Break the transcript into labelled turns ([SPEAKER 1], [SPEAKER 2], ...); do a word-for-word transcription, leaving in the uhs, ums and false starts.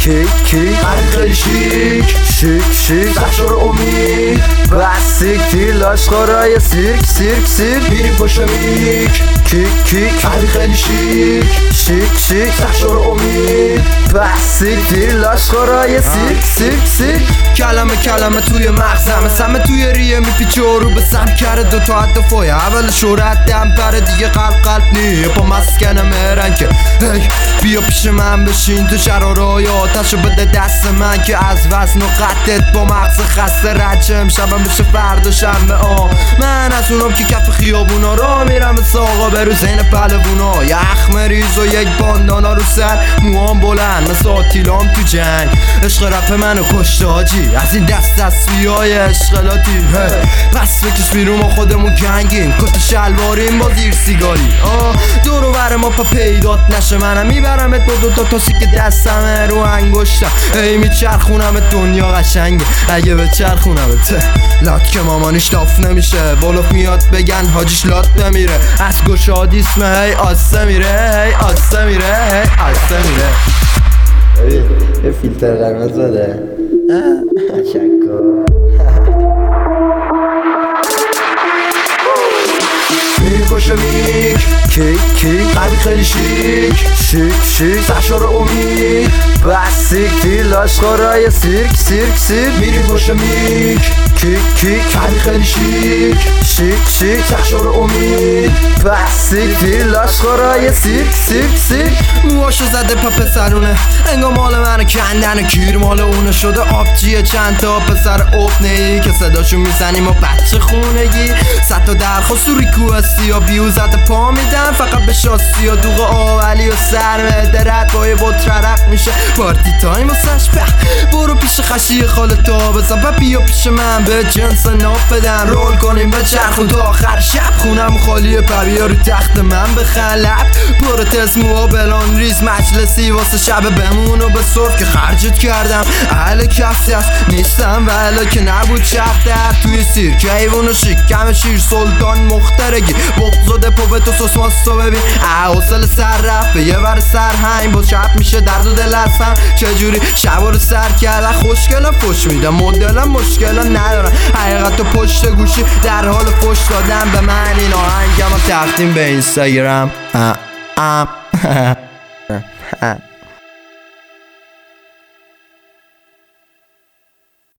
[SPEAKER 1] کیک کیک
[SPEAKER 2] خیلی شیک
[SPEAKER 1] شیک شیک
[SPEAKER 2] سرشار امید
[SPEAKER 1] بس سیکتیر لاشخورای سیرک سیرک سیرک
[SPEAKER 2] میریم پشت میک
[SPEAKER 1] کیک کیک
[SPEAKER 2] خیلی شیک
[SPEAKER 1] شیک شیک
[SPEAKER 2] سرشار امید
[SPEAKER 1] بس سیکتیر لاشخورای سیرک سیرک سیرک
[SPEAKER 2] کلمه کلمه توی مغزمه سمه توی ریه میپیچه و رو به سم کرده دوتا هدفای اول شهرت دم پره دیگه قلب قلب نی پا مسکنه مهرن که هی بیا پیش من بشین تو شرارای آتشو بده دست من که از وزن و قدت با مغز خسته رچه امشبم بشه فردا شنبه آه من از اونم که کف خیابونا را میرم به ساقا به رو زین پلوونا یخ مریض و یک باندانا رو سر موام بلند مثل آتیلام تو جنگ عشق رپ منو کشته حاجی از این دست دستویای عشقلاتی پس بکش بیرون ما خودمون گنگیم کت شلواریم با زیر سیگاری آه دورو بر ما پا پیدات نشه منم میبرمت با دوتا تاسی که دستمه رو انگشتم ای میچرخونمت دنیا قشنگه اگه به چرخونمت لات که مامانش داف نمیشه بلوف میاد بگن حاجیش لات نمیره از گشاد اسمه هی آسه میره هی آسه میره هی آسه میره
[SPEAKER 1] یه فیلتر قرمز بده تشکر
[SPEAKER 2] میریم پشت میک
[SPEAKER 1] کیک کیک
[SPEAKER 2] خیلی خیلی شیک
[SPEAKER 1] شیک شیک
[SPEAKER 2] سرشار امید
[SPEAKER 1] بس سیکتیر لاشخورای سیرک سیرک سیرک
[SPEAKER 2] میریم پشت میک
[SPEAKER 1] کیک کیک
[SPEAKER 2] خیلی خیلی شیک
[SPEAKER 1] شیک شیک
[SPEAKER 2] سرشار امید
[SPEAKER 1] بس سیکتیر لاشخورای سیرک سیرک سیرک
[SPEAKER 2] موهاشو زده پا پسرونه انگا مال منو کندن کیر مال اونه شده آبجیه چند تا پسر ابنه ای که صداشو میزنیم و بچه خونگی صد تا درخواست و ریکوستی و بیوزت پا میدن فقط به شاسی و دوغ آولی و سرمه درد بای بوت ررق میشه پارتی تایم و سشپخ برو پیش خشی خالتا بزن و بیا پیش من به جنس ناب بدن رول کنیم به چرخون تا آخر شب خونم خالیه پبیا رو تخت من بخلب پروتز موها بلان ریز مجلسی واسه شب بمون و به صرف که خرجت کردم اهل کفتی هست نیستم ولی که نبود چپ در توی سیر که ایوون و شکم شیر سلطان مخترگی بغض پو به تو سوسماستو ببین حوصله سر رفت به یه ور سرهنگ باز شب میشه درد و دل هستم چجوری شب رو سر کردن خوشگلا فش میدم مدلم مشکلا ندارم حقیقت و پشت گوشی در حال فش دادن به من این آهنگم رو تقدیم به اینستاگرام